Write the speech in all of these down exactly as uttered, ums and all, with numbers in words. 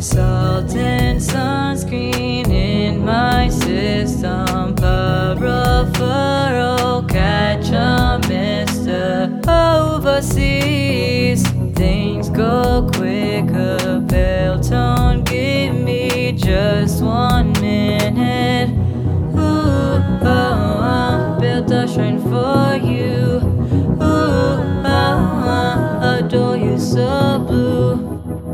Salt and sunscreen in my system. Peripheral, catch a mister. Overseas, things go quicker. Pale tone, give me just one minute. Ooh, oh, oh, built a shrine for you. Ooh, oh, oh, adore you so blue.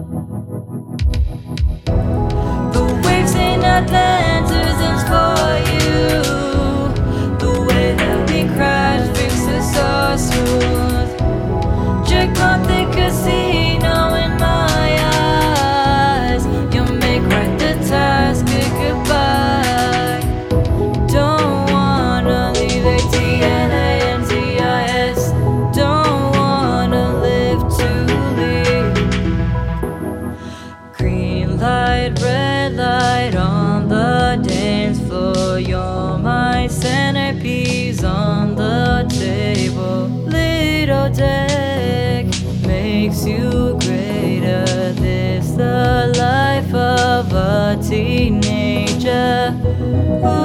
Atlantis is for you. The way that we crash makes us so smooth. Jackpot the casino in my eyes. You'll make right the task, good goodbye. Don't wanna leave A T L A N T I S. Don't wanna live to leave. Green light, red light on the dance floor. You're my centerpiece on the table. Little deck makes you greater. This the life of a teenager. Ooh,